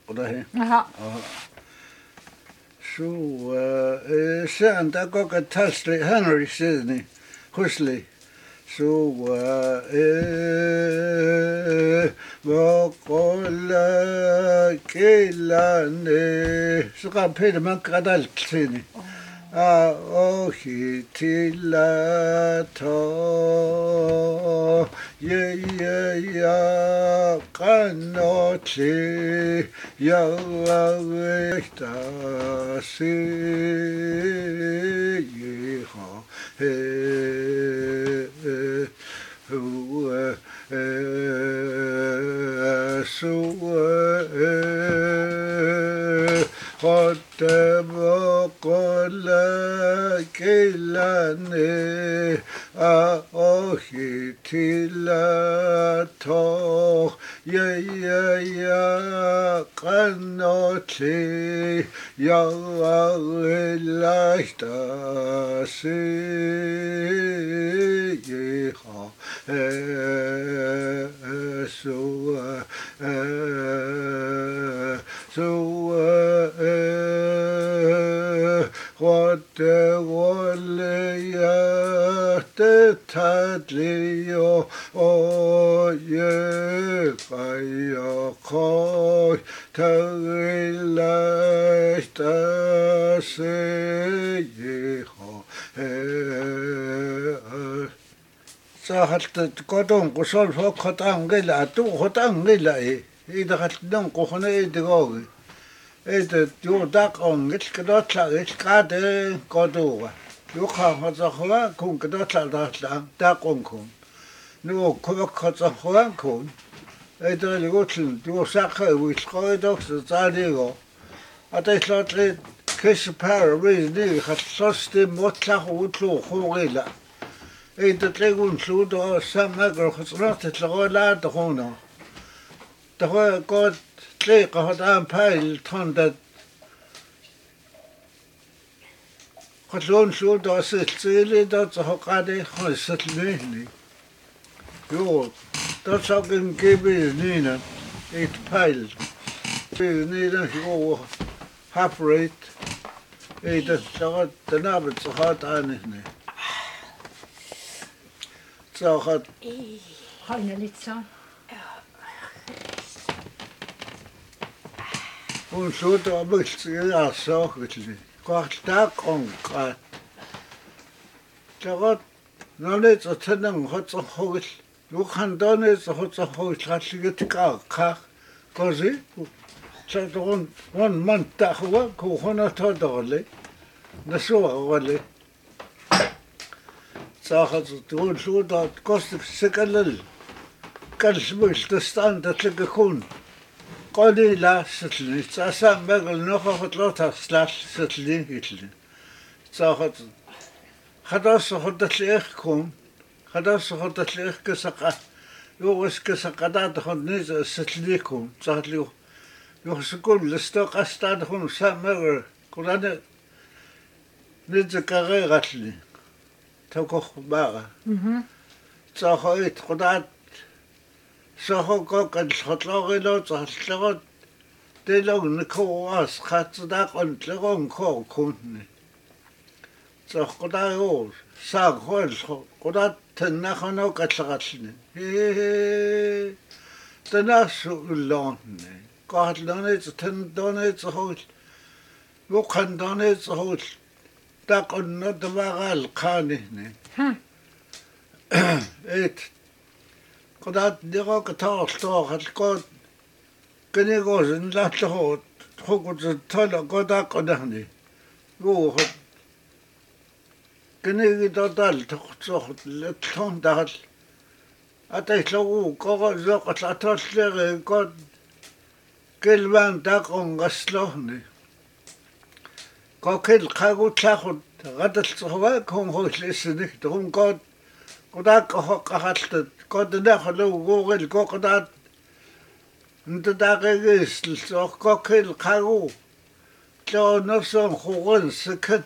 قده Aha. شو سان تاكو كتاسلي هنري سيدني خشلي شو بقول كيلاني شو قام بيد ما قدلت سيني أوهي تيلاتا يا قناتي يا ويتاسي هو قد بقول كلاني أخي تلاته يا قناتي يا ليتاسيها تتدليو يقاي تغلش تسيخو ساحت قدون قصول فوق خطان غلا تو خطان غلا إذا خطن قخنا إدغاوي إذا جو داقون غتكدات لا غتكاد قدوة يوخا خطخوا كون كدات لا داقون كون نو كوك خطخوا كون إذا اللي قلت جو ساقه ويسقيدوك تزاديغو أتيسلات لي كيس بارابيز دي خطصتي مطلق وطلو خوغيلا إذا تلاقون سودو سامقر خطرات تلغوا لا تخونا تخوي قد تلاقي هدام بايل تندد خطلون سودو سلسلي دا تحقادي خلصتليني يو دا ساقن كيبيز نينا إيت بايل بيز نينا يو half rate إذا تغط تنابت صخات عنهني صخات Hajna lite så. Hon slog av bultsiga saker. Kvart konkat. Tagot nalet så tände hot så hål. Nu kan då så hot så hål trassligt ka. Kozi. Så då hon man ta hon ko hon ta dåligt. Det så var det. صاحت تقول شو ده قصد سكلل كلش مش تستان تتلقكون قولي لا ستلني تساسا بقل نوخا فتلوتا سلاش ستلين هيتلين صاحت خداس خدت ليخكم خداس خدت ليخ كسقا يوغس كسقا دات خد نيز ستليكم صاحت ليو يوغسكم لستوق استاد خون سامر قرانة نيز كغي غتلي توكخ باغا صاحت خدات صاحو كوكل خطلوغي لو صاحت دلوغ نكواس خاتداق انتلغون كو كوني صاح قدايو ساق خوال قدات تنخنو كتلغتلني تناسو اللوني قاعد لونيت تندونيت صحوش وقن دونيت صحوش تاقن ندباغا القاني ايت قدات ديغو كتاغل توغ القود كنيغوز نلاتلغو تخوكو تطلع قدا قدهني يوخد كنيغي تطل تخوخد لتلون دهل أتيسلغو قوغو زوقت لأتوسلغي قد كلبان تاقون غسلوهني قاكل قاقو تلاخد غدل صحواك هم خوش لسنك تقوم قد قداك قاقلت قد ناخلو غوغل قدات انت داقيقيس لسوق قاكل قاقو تلاو نفسهم خوغن سكت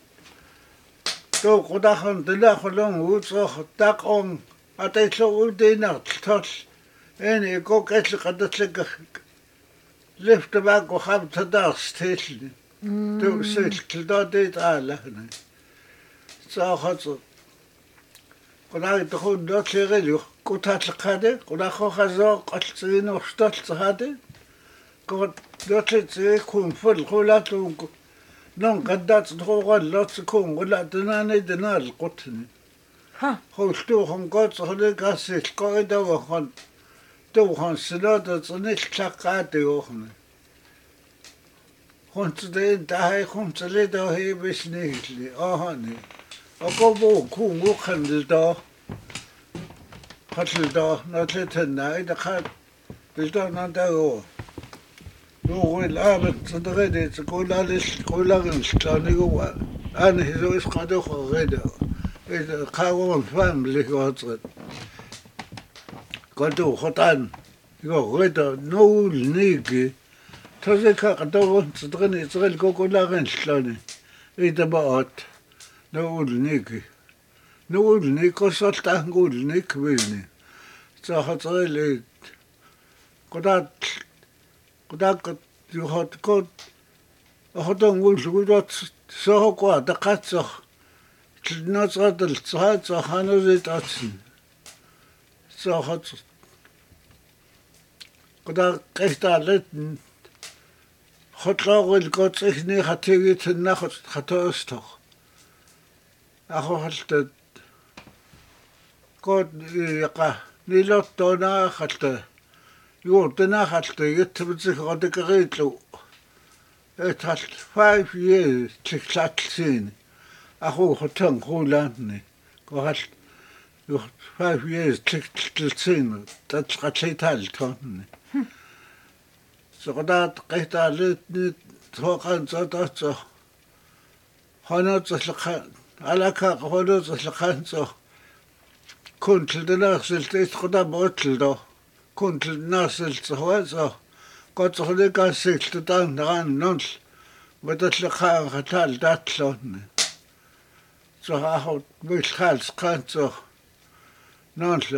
تو قداخن تلاخلون وصوخ تاقون أتيسلغو دينا تلتوش إني قاقل قدت لك lyfte man går ham til dags til. Du sitter da dit alle. Så har så. Kuna ito ko do tlirelyo. Kuta tlakade. Kuna ko kazo kaltsino stolt hade. Ko do tlitsiri kun full kula tungo. Non kaddat droga lot kun kula tunane denal kutni. Ha. Hostu hon godt så det gasit ko ida hon. Du hon slått så nicht klakade ohne. Hon til det der hon til det der hebes nitli. Ahani. Og gå på kungo kandel da. Katel da når til tenna der kan det der når der jo. Nu vil arbejde så der er det så gå lagen slåne go. Han er så skade og redde. Det karon family godt. Godt du hotan. Jo redde no nige. Så kan der rundt så den Israel gå lagen slåne. Det er bare Nulnik. Nulnik og så tangulnik vilni. Så har det lidt. Goddag du har godt. Og har du godt så har godt der kan så. Når så det så han det atsen. Så har goddag rigtig lidt. Hotlauril godt ikke har taget til nacht hat øster. Aholte god ja nilot dona hatte jo dona hatte ytbitsig rodegritlo et hat 5 years til klatsin aho hotan rolandne go hat jo 5 years til klatsin dat skattal tonne så der rigtig lidt nyt tokan så der så han så على كقولوا الخانسو كنت الناس اللي تخدم بوتلدو كنت الناس اللي تهوزو قد خليك سيت تان نونس بدت لخان خطال داتلون سو هاو مش خالص كانسو نونس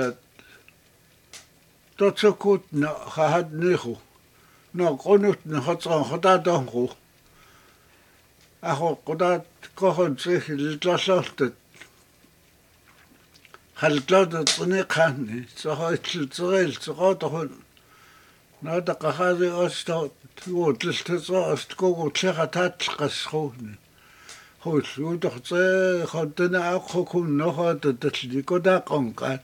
توتسو كوت هاد نيخو نو قنوت نخطرون خطادونخو أخو قدرت كهون سيخ للتلاشلت خلطلت طنيقاني سهوت الصغير سقاطهن نادق هذه أستوت وتلتصاست كوكو تلقات قسخوني هو سودخ زي خدنا أخو كون نخات تتلقو دا قنقات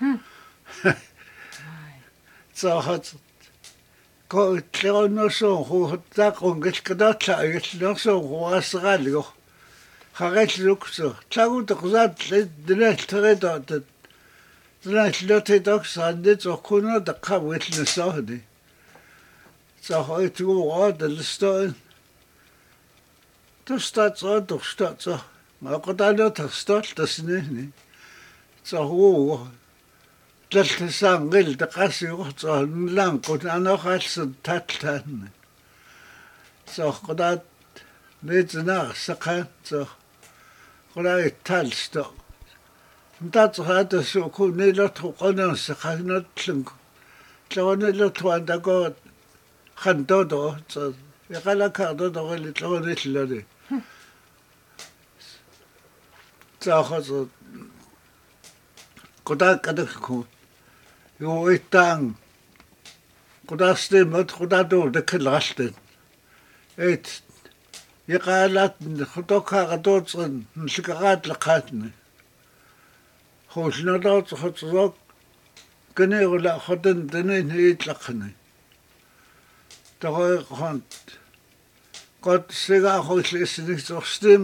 سهوت ko tlero no so ho ta con que skada tla no so ho asralio kharet lukso tlagu tqzat dna treda dna lote doksande so kuno da kawet no so de so ho tu od de sto du stat so du stat so ma ko da no ta stat das ne so ho Talt sangil de qasiu so lang ko ana khals tatlan so qodat lezna saqa so qodat talsto ntat hada so ko ne lo qona saqa no tlung tlone lo twanda go khando do so yaqala kardo do le tlone tlade so khaso qodat kadakho Jo itang kudaste mot kudado de klasten et yqalat khotoka gadotsen nshikarat laqatne khoshnadot khotzok keneula khoten denen hitlaqne toy khont got siga khoslisnik so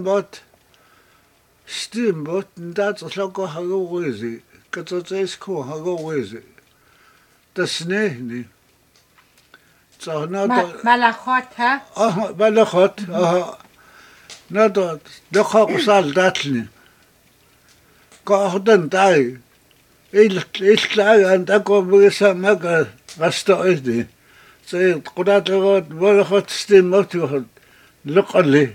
stimbot ndat sloko hagowezi katotsesko hagowezi das ne so na Malachot ha malachot na do khosal datlni qahdan dai il klay anda ko bisa maga rastoidi so qudatot malachot stimot luqali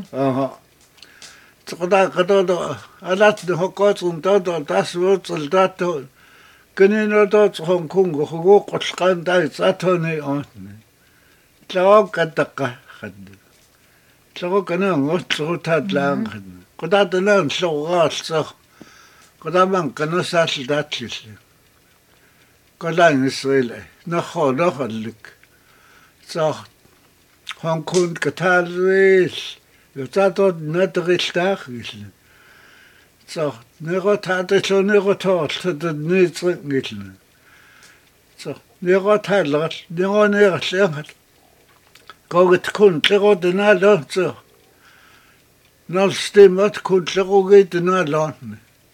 Tqada qado alat de hokot todo das wird soldato kenino dort Hong Kong go qolqan dai zatone on тлаоккатаққа ханна тлаокканаангутлерутаатлаан ханна qutaatalaan llorraarlser qutaman qanusaallataalli qalaangisrila narroorallik sar Hong Kong katalwil yutatot natrilltaargil sar nerotaatillunirotoorlutadniitringil sar nerotaalleral neroneeralliangal qogit kun tlerodinaalortser nalstimmat kun tlerogitinaalaarni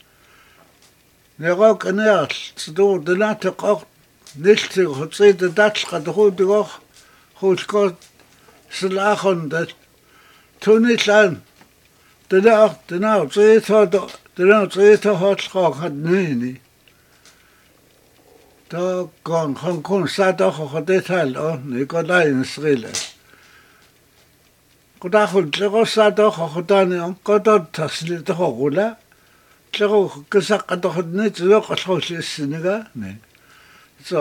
nerokanaarl tsuordinaataqor niltigurtsiitatalqaturuutigor hulkot slaakhondat tunillaan tinaartsiitohotlqoqatniini taaqon Hong saatoqoqatal orni qolainsrila qutaqul tleqossaatoqoqutani onqotot taslitoqula tlero qisaqatoqni tsuoqallorlissiniga ne so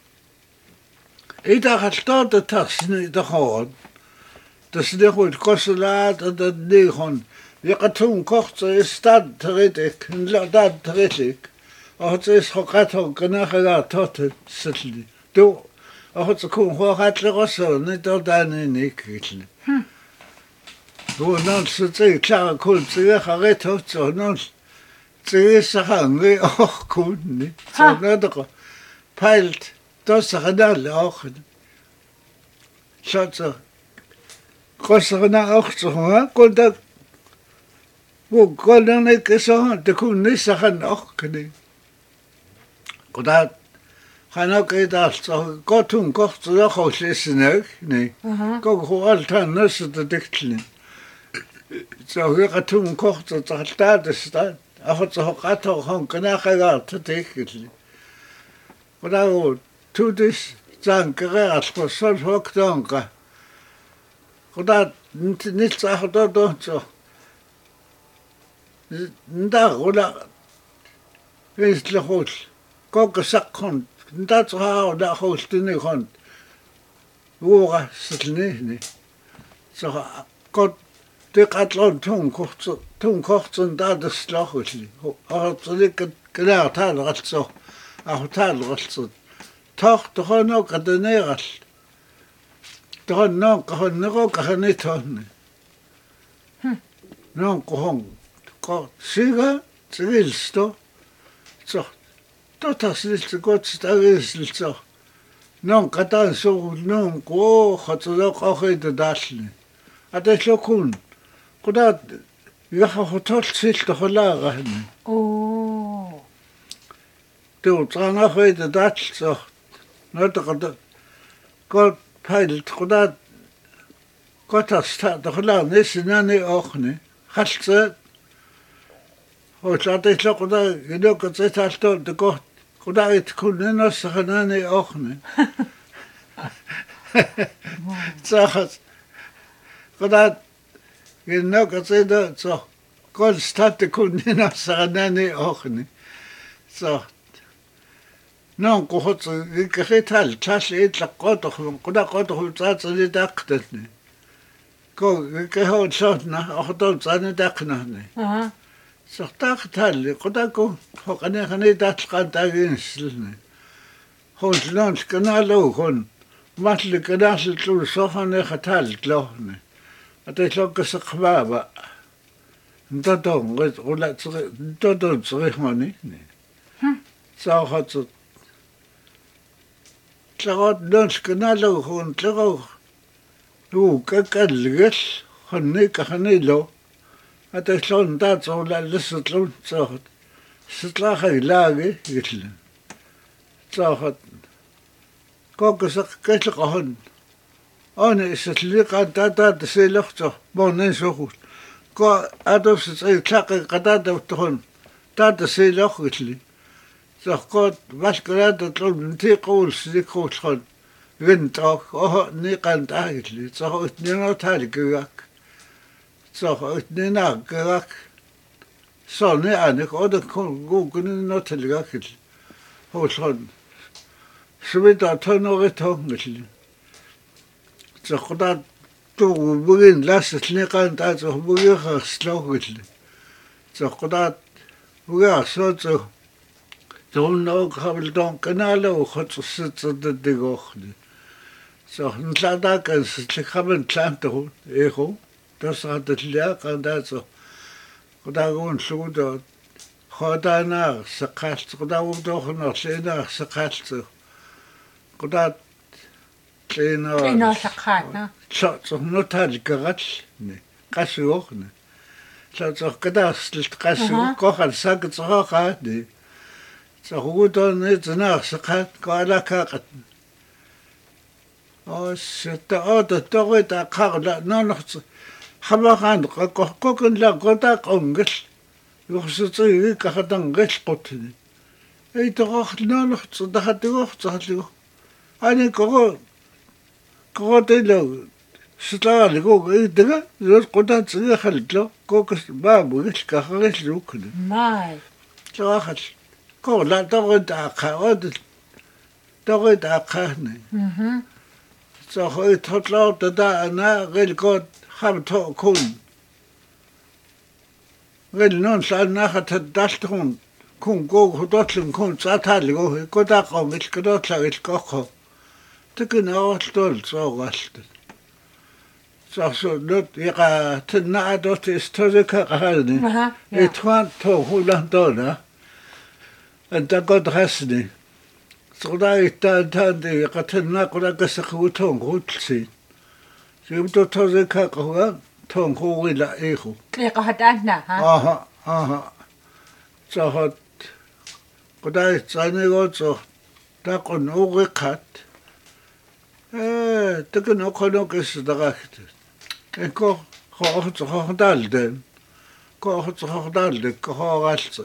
itaqaltoota tarsini toqoron tasliqul qosulaat adnihon yaqatun qortse stad tritik nlodad tritik ohtis hoqato qanaqa tot sitli do ohtkun hoqatleqosso nitodani nikitli do non sitsi klar kultsiga qaretotso non tsisahangi orkunni so nadqa pailt tossaqanal orqud shotsa qosqana orqtsuha qolda wo qolna keso tekun nisahan orqni qodat khana qedartso qotun qortsuda qollisnag ne qoqaltan nasudektlin so qatun qortsutaltaadsta afotsoqato qonqanaqagartatekli qodago tudis zanqerarlqossol hoktonqa qodat nilsaaqtodotso ndarula islehol qoqsaqqon ndatsaarula holtiniqon uura sitlnihni so qot tiqatlon tunkortsun taadisloqulli ortsulik kanaartaaleralso ahutaaleralso tortoqono qataneeral toqonnoon qahonnero qahanitonni noon qohon siga tsigilsto so totarsiltsikotstagilsilso noon qatansuul noon qo khatsuloqoqitadaalli atallokun qodat yahotortsiltoqolaarahni tu trangafitadaalso notaqat qot pailt qodat qotarstaatoqolaarni sinani orni khaltse hotlaatilloqoda iloqatsitaalto taqort qodait kunnenersaranani orni tsaqat qodat ginnoqatsida so qolstate kunnenersaranani orni so non qohot ikrital tasli itlaqotoq qodaqotoq tsaatsilitaqtatni ko ikehot sotna orton tsanitaqnahni sortaqtalli qodaqo hoqaneqani tatqantaaginsilni hollon kanalo hon matli kanaslu sohane khatal tlohni atellokqsaqbaba ntoton qulatsri ntoton tsrihmani saaqat tlagot nons kanalo hon tlago lu kakalgel honni kahanilo atellon tatsola listlun tsot sitlaaqilagi gitl tsot qoqsaq qilqahon ona isliqa tata tsilorto bonen sohut ko ados tsaqi qatata tuhon tata silorgitli soqot vasqarata tlun tiqul siqulkhon vintok niqantagitli soqot ninotalgak soqot ninagak sonne anik oda kun notalgakil holkhon svita tonogitongitli Zoqda tu bugin lasni kan ta zo bugi khslogil. Zoqda bugi so Toen ook hebben dan kanalen goed zitten de digochli. Zo een klaar kan ze hebben klaar te ego. Dat had het leuk en dat zo. Daar gewoon zo dat. Gaat daarna ze kast. Daar ook toch nog zijn ze kast. Dat kleiner zakhat, ne? Zo not had gerat. Nee. Kast ook nee. Zo kadast kast ook kochen sagt zo gaat nee. Zo goed dan het naar ze gaat kala kakat. Dat toch het akar nou nog habagan kokon la gotak ongel. Yoxsutsi kakatan gespotni. Ei toch nou nog dat had toch toch. Ani kokotelo stal go idega zo kotat ze khaltlo kokos babu kakagel lukne. Mai. Zo gaat. Ko la toch het akar. Toch het akar nee. Så høyt har klart det der reelt godt har to kun. Reelt noen slags nærhet til daltron kun gå på dotlum kun så talig og godt der kom ikke godt laget godt. Det kunne også stolt så alt. Så nu jeg til nær dot er større karne. Et to Holland der. Og der godt resten. Så der jeg katna kola kasakutong rutsi. Så du tager kakao tong hoila ego. Jeg har haft na, ha? Aha. Så har koda tsane godt så der kon orekat. Det kan nok kes direkt. Jeg går så har dalden. Går så har dalden, går alt.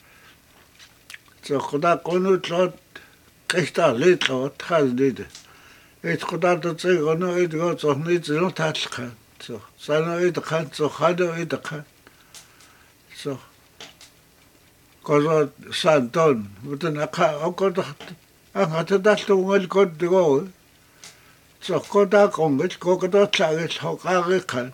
Så koda kon utlot Krista lidt og træd lidt. Et goddag der til og nu et godt så nyt så tatska. Så nu et kan så havde et kan. Så går santon, uden at og godt at det der stod vel godt det går. Så goddag kom et godt klaget så kan.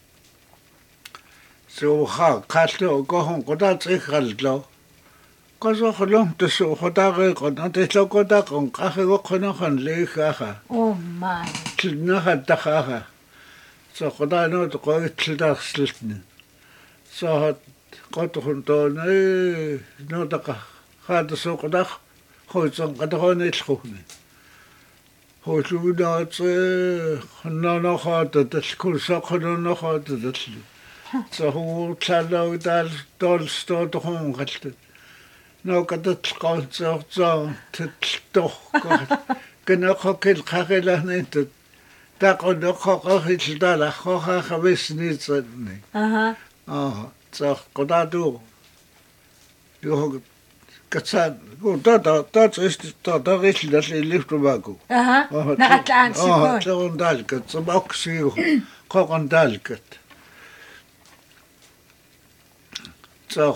Så har kastet og går hun goddag til kaldt. Koso kholong te so khotare ko na te lo ko ta kon ka go khono khon le kha. Oh my. Tilna hatta kha. So khoda no to ko tilda slitne. So hat got khon to ne no ta ka. Hat so khoda khoitsong ka to ne khone. Ho lu da tse no khat te skul so khono no khat te. So ho tsalo dal dol sto to khon khalte. No kadat qaltso toch kana khokil khagela nent ta qono khokhil dala khokha khabisnitsni so qodadu yo katsan go da ist da richtig das liftubaku Na atlan sikon. so dalkat so boxi khokon dalkat so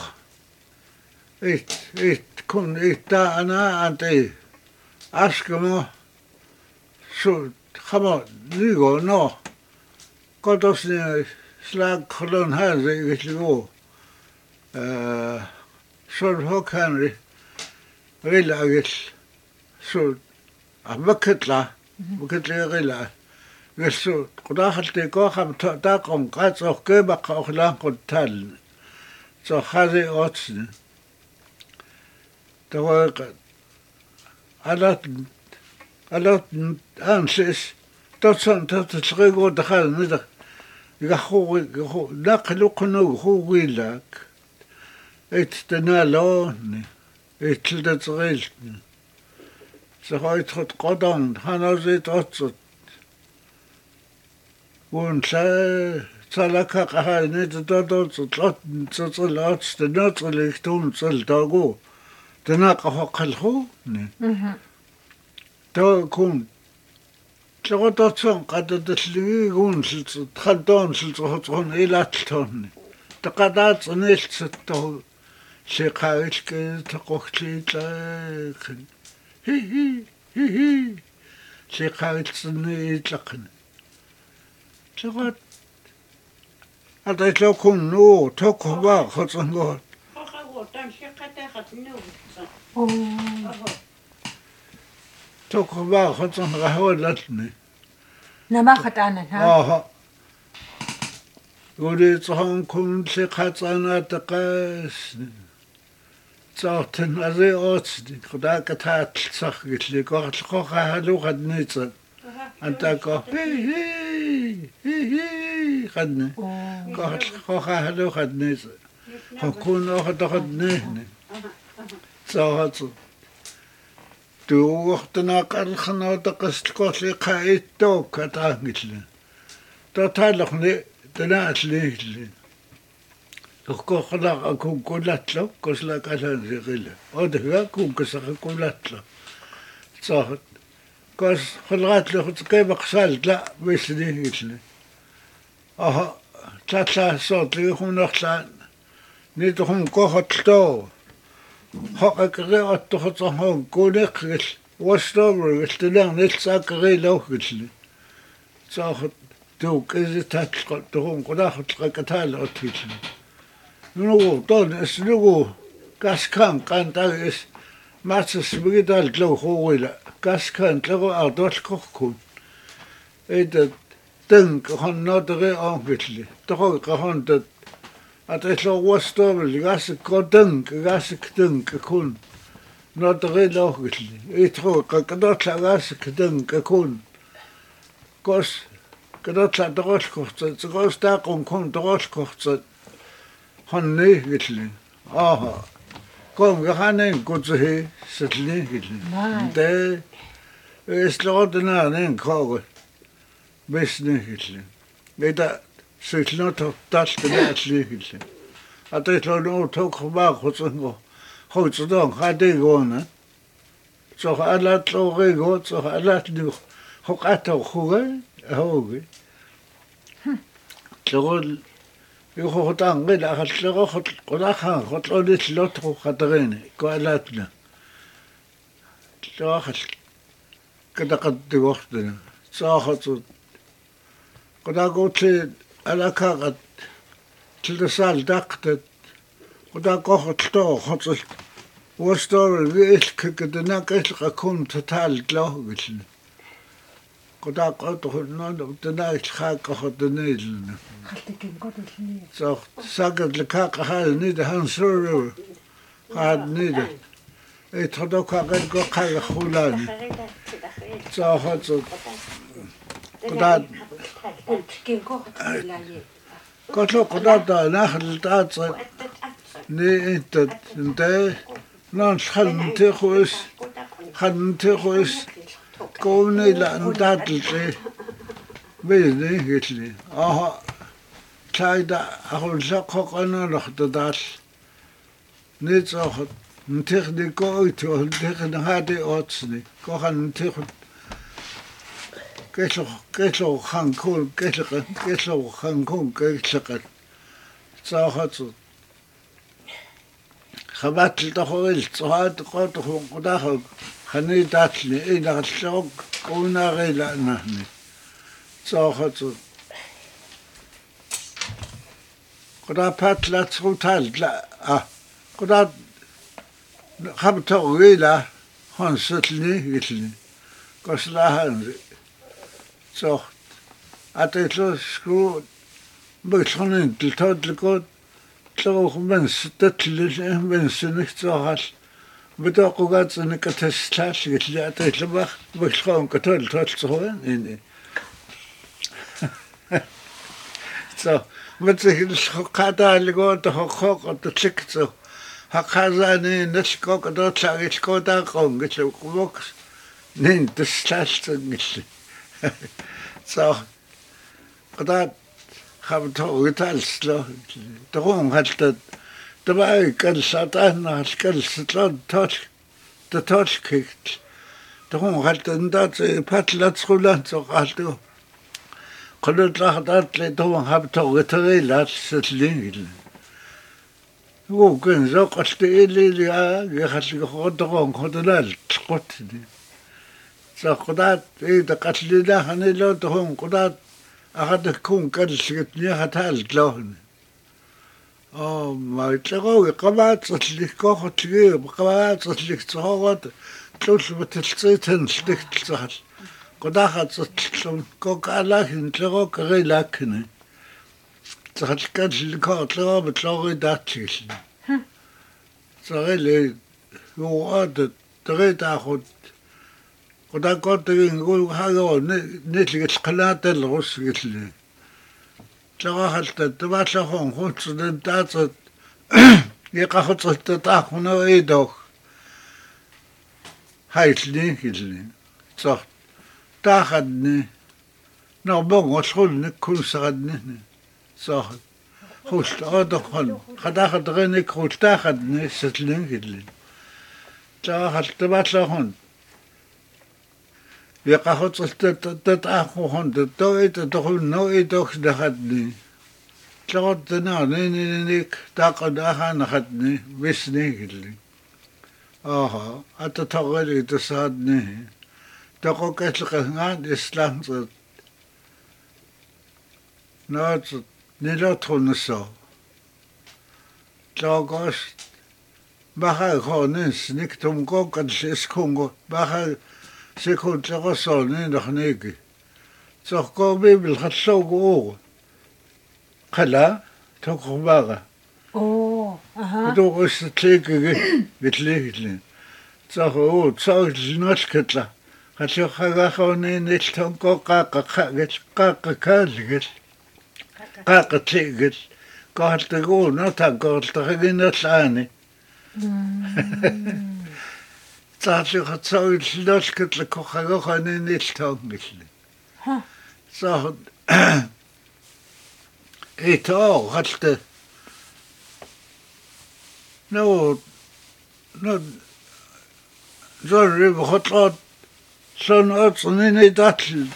kun ita ana ante askamo så kommer nygår nå godt også slag kolon her det går så har kan relaget så abaketla rela hvis så der har det går ham der kom græs og køber og langt tal så har det også der var alle anses dat sådan dat træk og der har ned jeg har naklo kono hoilag et den alone et til det reelt så har jeg trådt godt om han har set også und så la kakha ned der så klart så lart det naturligt så der går den har kalho ne der kom klart så kad det lygun så tradon så tror elatton der kadat næst så der sekhailke takochtla hi sekhailsne tlakne Tlagat atay kun no tokwa khotsangot. Tokwa khotsan raholatni. Nama khatanan ha. Aha. Uri tsahon kun se khatsana taqas. Tsahten aze otsdi khoda katat tsakh gitli ko halu khadnitsa. Anta ko khadni. Ko halu khadnitsa. Kun no khadni. Tsahatsu. Tu waqtna qalkhna taqastkoli qaitto katangitli. Totalkhni tanaatli. Ko khala ku kulatlo kosla kalan rigile. Odga ku kusakh kulatlo. Tsahat kos khalgatlo kay baqsal la wisni gitli. Aha tatla sotli khunaqlan. Nitohun ko hotlo. Haqaqre attoxotsahon kuneqgil wastorgil tilang nilsaqri lawgil saaqat tuuk isitatqo tuhun qulaxutqakataal otgil nugu ton isnugu kaskan qantagis matsis bigital tluhuwila kaskan tlugu ardolqorkun eda teng honnotri ongil toqo qahontat atelo wastorgil gasik kun notri lawgil itro qaqadotla gasik kun kos kadotla dorolkortsa tsgostaqon kun dorolkortsa honni gitli aha kom gahanen kutsi sitli gitli de eslodna nen kog besni gitli beta Sylnoto taskene atligilse. Atelo no tokba khotsengo. Khotsdon khadegona. So alat lorego so alat nu. Khokato khoge hoge. Tlogol yo khotan gela khatlogo khot qolakha khotlolit lotro khatrene ko alatna. Tlogol kada qad waqtna. Saakhat qada gotle ala kagat tilsal daqtet qada qohtlo khotsl wastor vilkkedna qilqakun total glogil qada qotkhulna tna khaqotnil Khaltikin qotulni. so sagad lkaqa hal nid hansur had nid ethodoka qelqo qal khulani so khotso qada Kotlo kodata nachl tatsa ne intet nte non khante khus kone la ntatle bene hitli aha tayda ahol sakhoqana lohtadal ne tsokh techniko ito techn hade otsni ko khan techn Keslo Hankun, Keslo Hankun, Keslo Sahatsu. Habatl the Hoil, Sahat, Koto, Kodaho, Hani Datli, Ina Shok, Kunarela Nahni. Sahatsu. Kodapatla Trutal, Kodat Habto Rila, Hansutli, Italy. Koslahan. So, atelo skru butsonen til todlekot tlo mens tetlil mens nicht so has bitte qogat ne katastlash gitli atelo bach butson katol totsoen in so mit sich schokada lego to khok to tsikso hakazane neskok do tsagisko da qong gitlo qok nin tslash gitli So, qada khabto utalslo dron haltat dabei kan satan halkal slot tot kikt dron haltat dat patlat schulant so halto qolot lahadat le dron habto utalil slingil wo kan zo qaste ili ya khal khodron khodlal qotdi So قدرت إذا قتلنا هنيلو تهم قدرت أخذكم كالسكتني هتالتلون ما يتلقوا قبات صلي كوخ تجيب قبات صلي تصوت تلوش بتلصيتن سلك تصحل قداخت صلون كوك على ينتلقوا كغي لكنه تصحل كال كوت لو بتلقوا داتشيل صغير يوقات تغي تاخد قدا كنت نقول هذا نتلقى القناة الغص قلت لي تلقى حتى تبع شخون خلص دنتات يقع خلص تتاخون ايدوك هايتلي قلت لي صح تاخدني نعبون وشغلني كل سغدني صح خوش تاخد خداخد غينك خوش تاخدني ستلين قلت لي تلقى حتى تبع شخون يقع خلص تتاخون تتويت تقول نوعي دوخ دخدني تلقى نيك تاقد أخانا خدني بسني قلت لي حتى تغيري تصادني تقو كتلقى هنان إسلام صد نوت نلوتو نسو تلقى بخار خونس نكتم قوكا سيسكونغو بخار سيكون تلقى صوني نخنيكي تلقى بيبل خطسوغو خلا تقو باغا بدو استليكي قلت لي تلقى تلقى نوش كتلا خاتشو خاقا خوني نشتون قوكا قاقا كالي قاقا تلقى قاقا تقو نوتا قاقا تقو نوتلاني تلقى خاتشو نوش كتلا قاقا خوني نشتون قلت لي تلقى إيتو خاتشو نو زون ريب خطلات سون أرص نيني داتل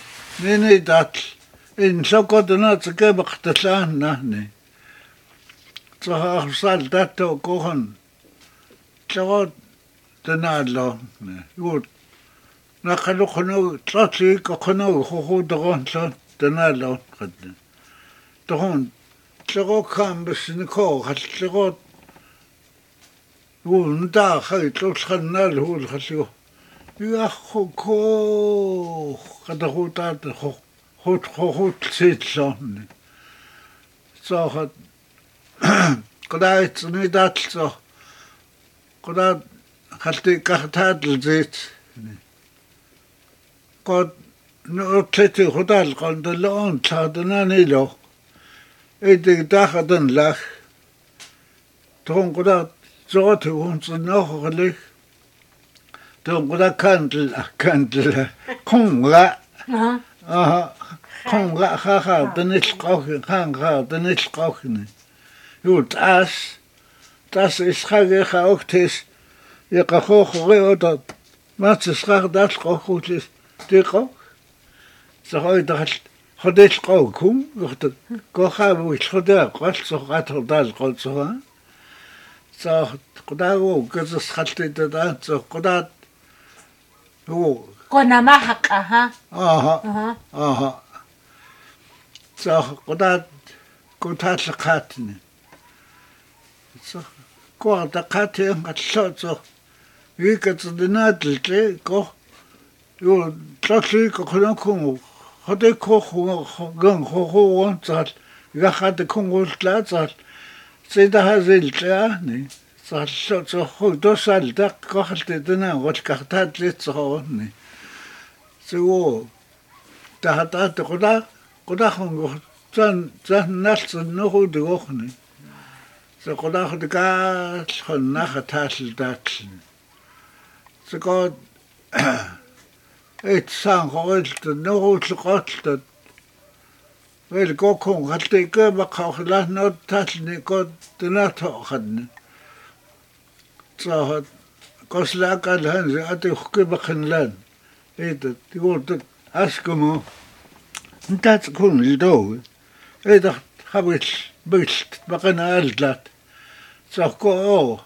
إن سوكوت ناس كيب اختسان نهني صح أخصال داتو كوهن تلغوت تنادلو يقول نخلو خنو تلاتيك خنو خوخو دغون تنادلو خدن دغون تلغو كام بس نكو خل تلغوت يقول نتا خي تلوش خنال هو الخسيو ياخو كو خدخو تات خو تسيت صوني صاحت قدايت نيدات صح قدات خلتي كختات الزيت قد نوتلتي خدال قد لون تادنا نيلو ايدي داخدن لخ تون قدات زوتي ونص نوخ لك تون قدات كانتل كونغا كونغا خاخا دنيش قوخي خانغا دنيش قوخي يقول تاس إسخاقي خاوكتيس يقاخوخ غيوتا ما تسخاق داس قوخوتيس تيقو سخوي دخل خديش قوكم يخطر قوخا بوش خدا قوش سخاتر داس قول سخا سخ قداغو كزس خلتي دادان سخ قدات هو قنا ما حق سخ قدات كنتات لقاتني سخ قوة قاتي انقتلت سخ يكت دنات لتي كو يو تلاتي كخناكم خدي كوخو غن خوخو وانتال يخد كونغو تلاتال سيدا هزيل تلاني سخ دوسال دق كخلت دنا وتكختات لتصغوني سو تحتات قدا خونغو زن نالس نوخو دغوخني سقدا خدكا خنا ختاسل داتل سقد ات سان خوت نوخو تقاتل ويل كوكون خلتي كما خلا نوت تاتل كود تناتو خدني صاحت قصلا قال هنز اتي خكي بخنلان ايت تقول اسكمو انت تكون الدو ايت خبيت بيت بقنا ألدلات سأقول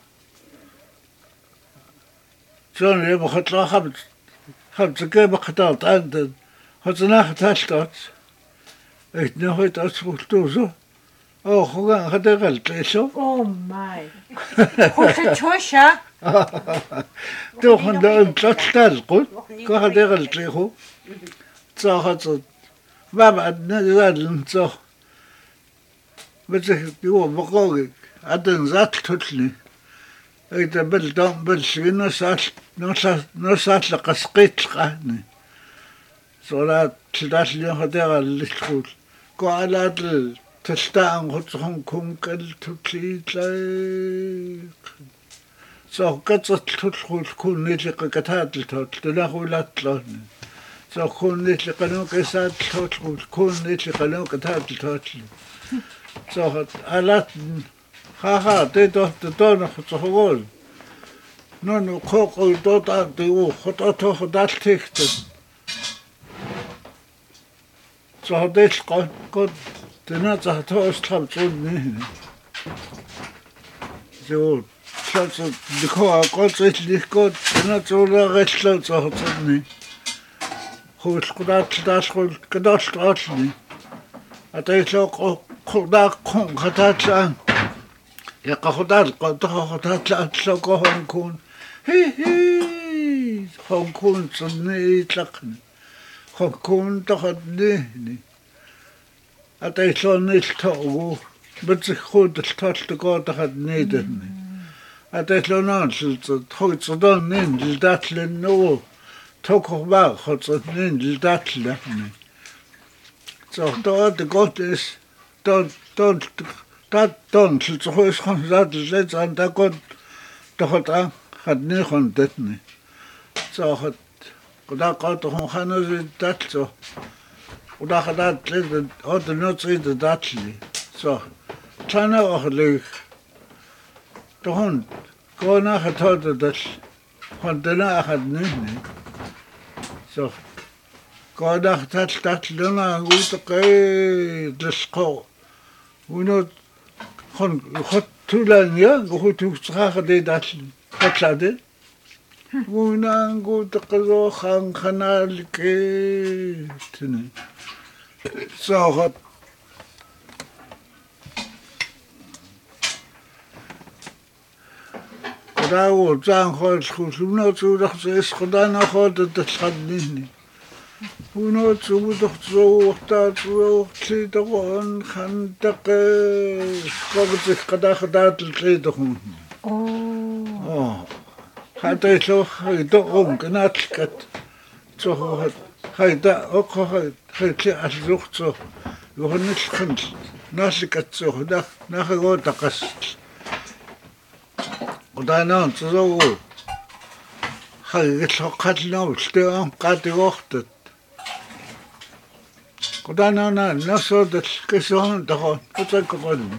شون يبغى خطلا خبز كيف خطلت عند خطنا ختاشتات نهيت أسفلتوزو أو خوان هذا غلط إيشو Oh my. خوش توشا. تو خندا تلقون كهذا غلط إيشو تصاحت ما بعد نزال نتصاح بس يو بقولك عدن ذات تطلي إذا بلدان بلشي نسات لقسقيت قهني صلاة تلاش لي هذا اللي تقول قالت تستان خصهم كون كل تطليت لايق صو قصت تدخل كون نيجي قتات تلا ولا تلوني صو كون نيجي قانون قصات تدخل كون نيجي قانون قتات تطلي صو على ها تدور خصوص نو كوكو دوتا ديو خطأته خدات تيكت صو ديش قد تنازع توصل صوني جو شخص دكوا قلت لي قد تنازع غشل صوني خوش قدات تدخل قداش تطلي أتيتلو قداك كون خدات يقا خدات لا تلقى هونكون هي هونكون صني يطلقني هونكون تخدني أتيتلو نيلتو بتخود التلقى تخدني دني أتيتلو نانسل تخود صدان نين لدات لنو توكو باغ خد نين لدات لني so dort Gott ist dort so ist schon gesagt jetzt an der Gott doch hat nicht und das nicht so hat da Gott doch han das so oder hat das oder nur so das so kann auch leg doch und nach hat das von danach hat nicht so قادة تطلعنا قلت قيد لسقو ونو خطولانيا قلت صخاخ دي تطلع دي ونا قلت قزو خنا لكيتني صاخت قداو زان خالص خلونا تورخ سيس خدانا خالد تتخدني ونو تسوق تسوق تليدون خندق قبض قداخدات التليدون حتى يشوف هيدوم كنات كت تسوق هيدا أكو هيدا أسلوك تسوق يهونش خند ناس كت تسوق ده ناخذ تقص قدانا تسوق هيدا قتلنا وشتى قاتي وقت قدانا نصر كسون دخل كتكون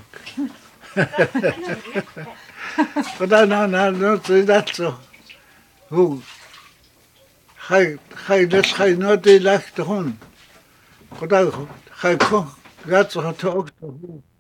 قدانا نصر داتسو هو هاي دس هاي نودي لاك تهون قدا هاي كون غاتسو هتوك